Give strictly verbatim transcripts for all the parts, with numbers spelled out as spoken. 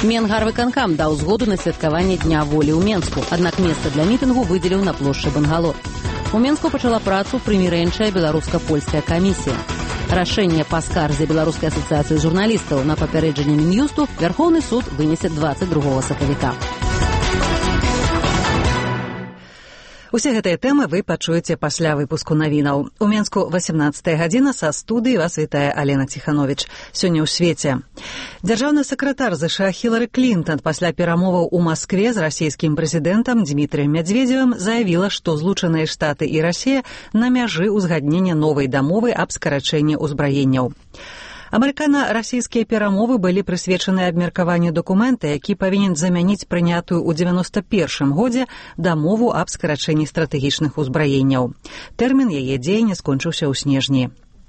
Менгарвыканкам даў згоду на святкаванне Дня волі ў Менску, аднак месца для мітынгу выдзеліў на плошчы Бангало. У Менску пачала працу прымірэнчая беларуска-польская камісія. Рашэнне па скарзе Беларускай асацыяцыі журналістаў на папярэджанне Мін'юсту Вярхоўны суд вынесе дваццаць другога сакавіка. Усе гэтыя тэмы вы пачуеце пасля выпуску навінаў. У Менску васямнаццатая гадзіна, са студыі вас вітае Алена Ціхановіч. Сёння ў свеце. Дзяржаўны сакратар ЗША Хілары Клінтон пасля перамоваў у Маскве з расійскім прэзідэнтам Дмітрыем Мядзведзевым заявіла, што Злучаныя Штаты і Расія на мяжы ўзгаднення новай дамовы аб скарачэнні ўзбраенняў. Амерыкана-расійскія перамовы былі прысвечаны абмеркаванню дакумента, які павінен замяніць прынятую ў дзевяноста першым годзе дамову аб скарачэнні стратэгічных узбраенняў. Тэрмін яе дзеяння скончыўся ў снежні.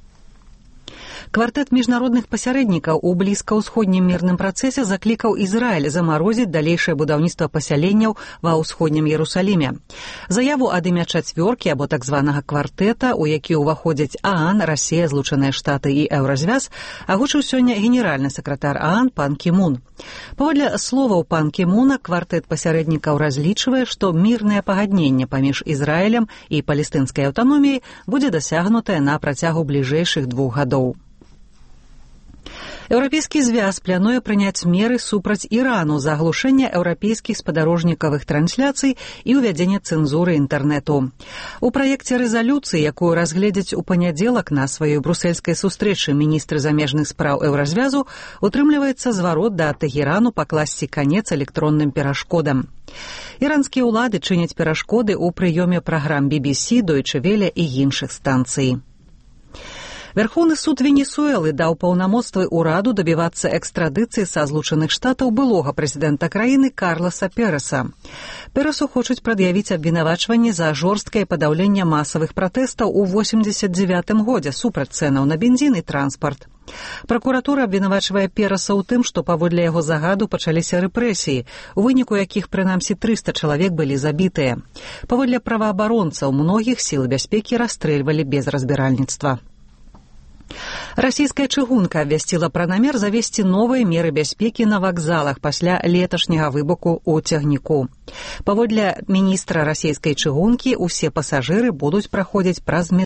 Квартэт міжнародных пасярэднікаў у блізкаўсходнім мірным працэсе заклікаў Ізраіль замарозіць далейшае будаўніцтва пасяленняў ва ўсходнім Ерусаліме. Заяву ад імя чацвёркі або так званага квартэта, у які ўваходзяць ААН, Расія, Злучаныя Штаты і Еўразвяз, агучыў сёння генеральны сакратар ААН пан Кі Мун. Паводле словаў пан Кі Муна, квартэт пасярэднікаў разлічвае, што мірнае пагадненне паміж Ізраілем і палестынскай аўтаноміяй будзе дасягнутае на працягу бліжэйшых двух гадоў. Еўрапейскі звяз плануе прыняць меры супраць Ірану за аглушэнне еўрапейскіх спадарожнікавых трансляцый і ўвядзенне цэнзуры інтэрнэту. У праекце рэзалюцыі, якую разгледзяць у панядзелак на сваёй брусельскай сустрэчы міністры замежных спраў Еўразвязу, утрымліваецца зварот да Тэхерану пакласці канец электронным перашкодам. Іранскія ўлады чыняць перашкоды ў прыёме праграм би би сі, Дойчэ Веле і іншых станцый. Верховны суд Венесуэлы даў паўнамоцтвы ўраду дабівацца экстрадыцыі са Злучаных Штатаў былога прэзідэнта краіны Карласа Переса. Пересу хочуць прад'явіць абвінавачванне за жорсткае падаўленне масавых пратэстаў у восемьдесят девятым годзе супраць цэнаў на бензін і транспарт. Пракуратура абвінавачвае Переса ў тым, што паводле яго загаду пачаліся рэпрэсіі, у выніку якіх прынамсі трыста чалавек былі забітыя. Паводле праваабаронцаў, многіх сілы бяспекі расстрэльвалі без разбіральніцтва. Расійская чыгунка абвясціла пра намер завесці новыя меры бяспекі на вакзалах пасля леташняга выбуху ў цягніку. Паводле міністра расійскай чыгункі, усе пасажыры будуць праходзіць праз